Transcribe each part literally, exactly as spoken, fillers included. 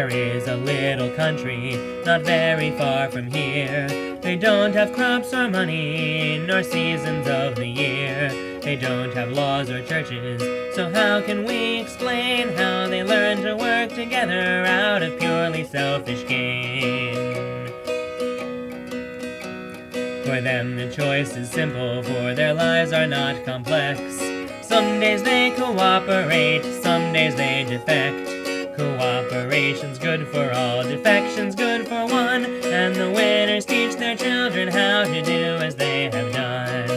There is a little country not very far from here. They don't have crops or money, nor seasons of the year. They don't have laws or churches, so how can we explain how they learn to work together out of purely selfish gain? For them the choice is simple, for their lives are not complex. Some days they cooperate, some days they defect. Cooperation's good for all, defection's good for one, and the winners teach their children how to do as they have done.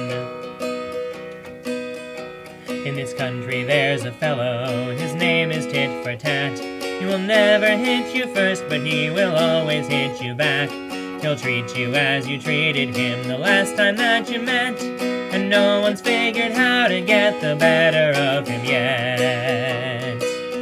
In this country there's a fellow, his name is Tit for Tat. He will never hit you first, but he will always hit you back. He'll treat you as you treated him the last time that you met, and no one's figured how to get the better of him yet.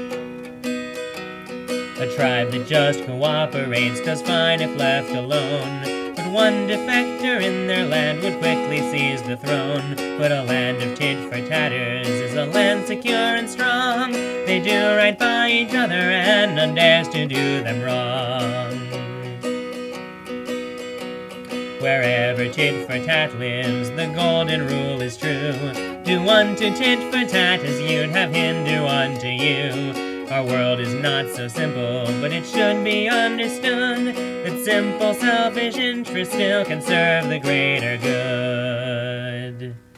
A tribe that just cooperates does fine if left alone, but one defector in their land would quickly seize the throne. But a land of tit-for-tatters is a land secure and strong. They do right by each other and none dares to do them wrong. Wherever tit-for-tat lives, the golden rule is true. Do unto tit-for-tat as you'd have him do unto you. Our world is not so simple, but it should be understood that simple selfish interest still can serve the greater good.